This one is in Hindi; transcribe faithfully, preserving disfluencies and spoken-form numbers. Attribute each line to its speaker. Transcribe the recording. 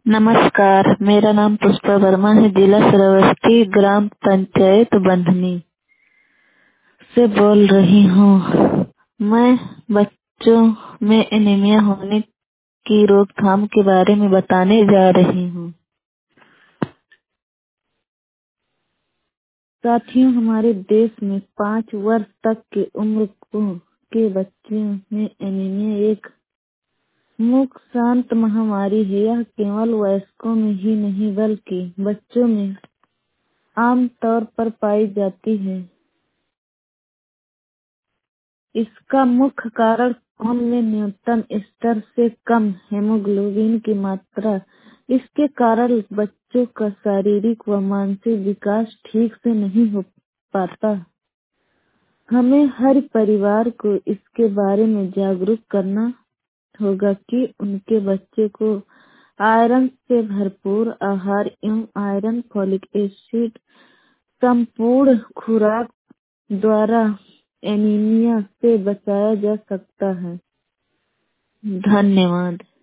Speaker 1: नमस्कार, मेरा नाम पुष्पा वर्मा है। जिला श्रावस्ती, ग्राम पंचायत बंधनी से बोल रही हूँ। मैं बच्चों में एनीमिया होने की रोकथाम के बारे में बताने जा रही हूँ। साथियों, हमारे देश में पाँच वर्ष तक की उम्र को के बच्चों में एनीमिया एक मुख्य शांत महामारी है। यह केवल वयस्कों में ही नहीं बल्कि बच्चों में आम तौर पर पाई जाती है। इसका मुख्य कारण खून में न्यूनतम स्तर से कम हेमोग्लोबिन की मात्रा। इसके कारण बच्चों का शारीरिक व मानसिक विकास ठीक से नहीं हो पाता। हमें हर परिवार को इसके बारे में जागरूक करना होगा कि उनके बच्चे को आयरन से भरपूर आहार एवं आयरन, फॉलिक एसिड संपूर्ण खुराक द्वारा एनीमिया से बचाया जा सकता है। धन्यवाद।